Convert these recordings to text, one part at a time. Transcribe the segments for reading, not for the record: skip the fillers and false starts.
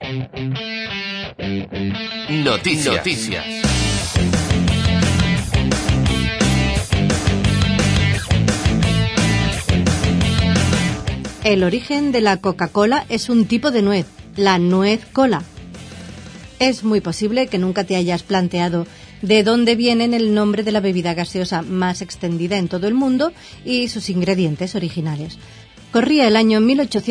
Noticias. El origen de la Coca-Cola es un tipo de nuez, la nuez cola. Es muy posible que nunca te hayas planteado de dónde viene el nombre de la bebida gaseosa más extendida en todo el mundo y sus ingredientes originales. Corría el año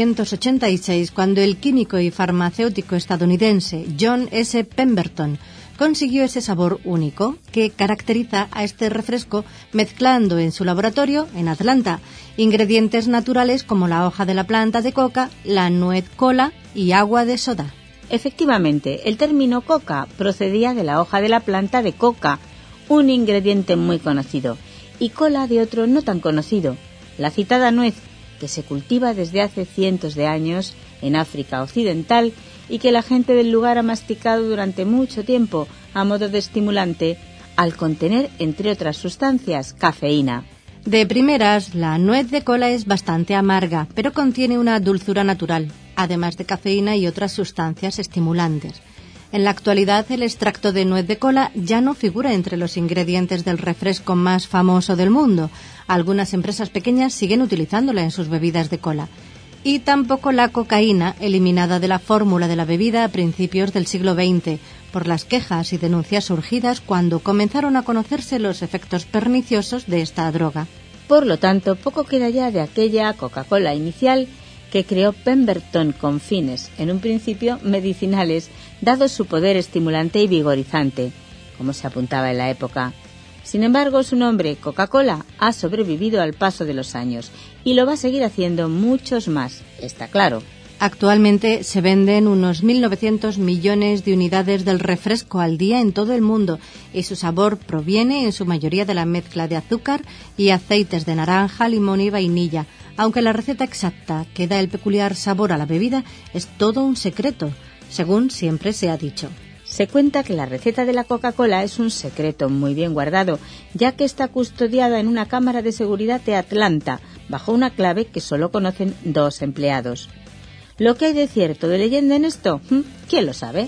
1886 cuando el químico y farmacéutico estadounidense John S. Pemberton consiguió ese sabor único que caracteriza a este refresco mezclando en su laboratorio, en Atlanta, ingredientes naturales como la hoja de la planta de coca, la nuez cola y agua de soda. Efectivamente, el término coca procedía de la hoja de la planta de coca, un ingrediente muy conocido, y cola de otro no tan conocido, la citada nuez, que se cultiva desde hace cientos de años en África Occidental y que la gente del lugar ha masticado durante mucho tiempo a modo de estimulante al contener, entre otras sustancias, cafeína. De primeras, la nuez de cola es bastante amarga, pero contiene una dulzura natural, además de cafeína y otras sustancias estimulantes. En la actualidad, el extracto de nuez de cola ya no figura entre los ingredientes del refresco más famoso del mundo. Algunas empresas pequeñas siguen utilizándola en sus bebidas de cola. Y tampoco la cocaína, eliminada de la fórmula de la bebida a principios del siglo XX, por las quejas y denuncias surgidas cuando comenzaron a conocerse los efectos perniciosos de esta droga. Por lo tanto, poco queda ya de aquella Coca-Cola inicial que creó Pemberton con fines, en un principio, medicinales, dado su poder estimulante y vigorizante, como se apuntaba en la época. Sin embargo, su nombre, Coca-Cola, ha sobrevivido al paso de los años y lo va a seguir haciendo muchos más, está claro. Actualmente se venden unos 1.900 millones de unidades del refresco al día en todo el mundo y su sabor proviene en su mayoría de la mezcla de azúcar y aceites de naranja, limón y vainilla, aunque la receta exacta que da el peculiar sabor a la bebida es todo un secreto, según siempre se ha dicho. Se cuenta que la receta de la Coca-Cola es un secreto muy bien guardado, ya que está custodiada en una cámara de seguridad de Atlanta, bajo una clave que solo conocen 2 empleados. ¿Lo que hay de cierto de leyenda en esto? ¿Quién lo sabe?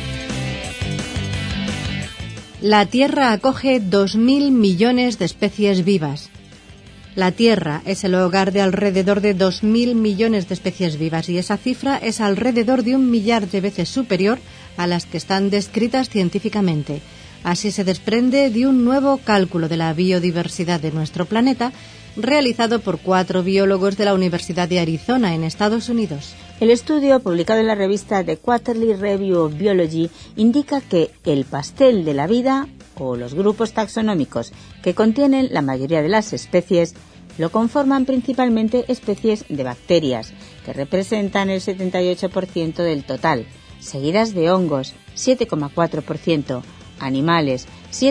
La Tierra acoge 2.000 millones de especies vivas. La Tierra es el hogar de alrededor de 2.000 millones de especies vivas y esa cifra es alrededor de 1 millar de veces superior a las que están descritas científicamente. Así se desprende de un nuevo cálculo de la biodiversidad de nuestro planeta realizado por 4 biólogos de la Universidad de Arizona en Estados Unidos. El estudio, publicado en la revista The Quarterly Review of Biology, indica que el pastel de la vida, o los grupos taxonómicos que contienen la mayoría de las especies, lo conforman principalmente especies de bacterias, que representan el 78% del total, seguidas de hongos, 7,4%, animales,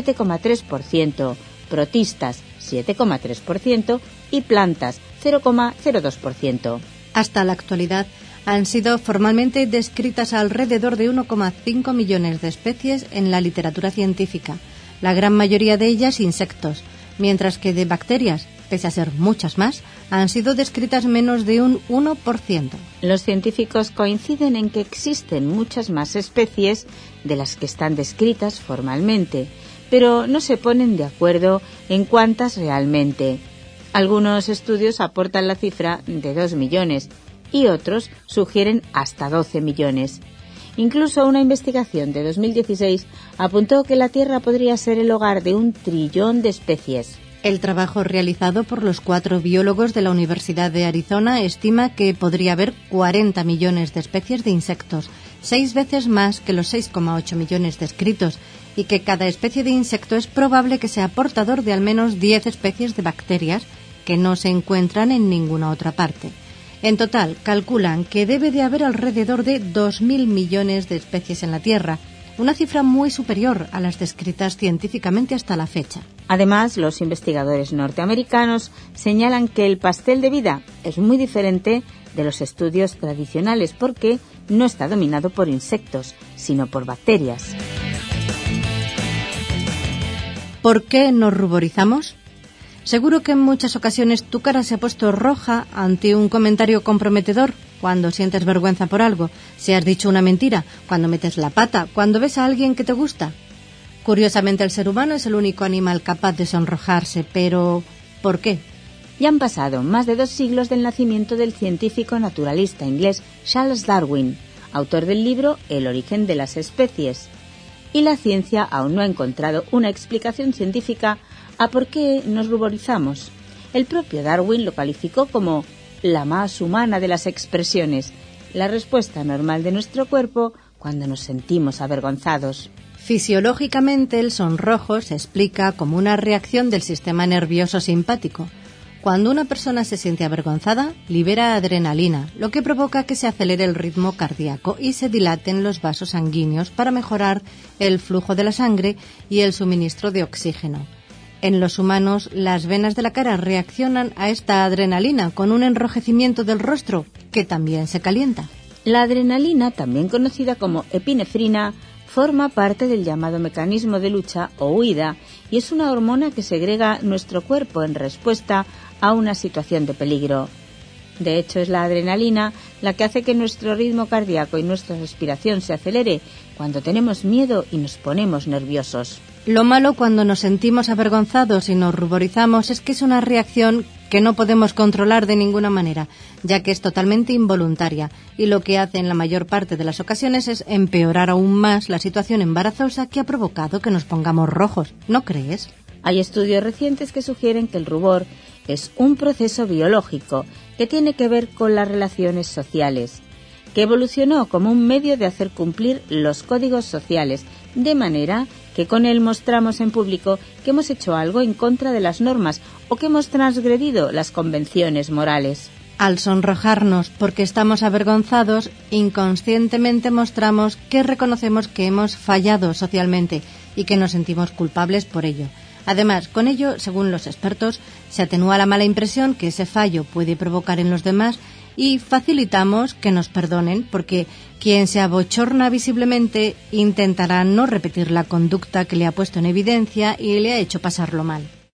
7,3%, protistas, 7,3% y plantas, 0,02%. Hasta la actualidad han sido formalmente descritas alrededor de 1,5 millones de especies en la literatura científica, la gran mayoría de ellas insectos, mientras que de bacterias, pese a ser muchas más, han sido descritas menos de un 1%. Los científicos coinciden en que existen muchas más especies de las que están descritas formalmente, pero no se ponen de acuerdo en cuántas realmente. Algunos estudios aportan la cifra de 2 millones y otros sugieren hasta 12 millones. Incluso una investigación de 2016 apuntó que la Tierra podría ser el hogar de 1 trillón de especies. El trabajo realizado por los 4 biólogos de la Universidad de Arizona estima que podría haber 40 millones de especies de insectos, 6 veces más que los 6,8 millones descritos, y que cada especie de insecto es probable que sea portador de al menos 10 especies de bacterias que no se encuentran en ninguna otra parte. En total, calculan que debe de haber alrededor de 2.000 millones de especies en la Tierra, una cifra muy superior a las descritas científicamente hasta la fecha. Además, los investigadores norteamericanos señalan que el pastel de vida es muy diferente de los estudios tradicionales porque no está dominado por insectos, sino por bacterias. ¿Por qué nos ruborizamos? Seguro que en muchas ocasiones tu cara se ha puesto roja ante un comentario comprometedor. cuando sientes vergüenza por algo, si has dicho una mentira, cuando metes la pata, cuando ves a alguien que te gusta. Curiosamente, el ser humano es el único animal capaz de sonrojarse, pero ¿por qué? Ya han pasado más de 2 siglos del nacimiento del científico naturalista inglés Charles Darwin, autor del libro El origen de las especies. Y la ciencia aún no ha encontrado una explicación científica a por qué nos ruborizamos. El propio Darwin lo calificó como la más humana de las expresiones, la respuesta normal de nuestro cuerpo cuando nos sentimos avergonzados. Fisiológicamente, el sonrojo se explica como una reacción del sistema nervioso simpático. Cuando una persona se siente avergonzada, libera adrenalina, lo que provoca que se acelere el ritmo cardíaco y se dilaten los vasos sanguíneos para mejorar el flujo de la sangre y el suministro de oxígeno. En los humanos, las venas de la cara reaccionan a esta adrenalina con un enrojecimiento del rostro que también se calienta. La adrenalina, también conocida como epinefrina, forma parte del llamado mecanismo de lucha o huida y es una hormona que segrega nuestro cuerpo en respuesta a una situación de peligro. De hecho, es la adrenalina la que hace que nuestro ritmo cardíaco y nuestra respiración se acelere cuando tenemos miedo y nos ponemos nerviosos. Lo malo cuando nos sentimos avergonzados y nos ruborizamos es que es una reacción que no podemos controlar de ninguna manera, ya que es totalmente involuntaria y lo que hace en la mayor parte de las ocasiones es empeorar aún más la situación embarazosa que ha provocado que nos pongamos rojos, ¿no crees? Hay estudios recientes que sugieren que el rubor es un proceso biológico que tiene que ver con las relaciones sociales, que evolucionó como un medio de hacer cumplir los códigos sociales, de manera que con él mostramos en público que hemos hecho algo en contra de las normas o que hemos transgredido las convenciones morales. Al sonrojarnos porque estamos avergonzados, inconscientemente mostramos que reconocemos que hemos fallado socialmente y que nos sentimos culpables por ello. Además, con ello, según los expertos, se atenúa la mala impresión que ese fallo puede provocar en los demás y facilitamos que nos perdonen porque quien se abochorna visiblemente intentará no repetir la conducta que le ha puesto en evidencia y le ha hecho pasarlo mal.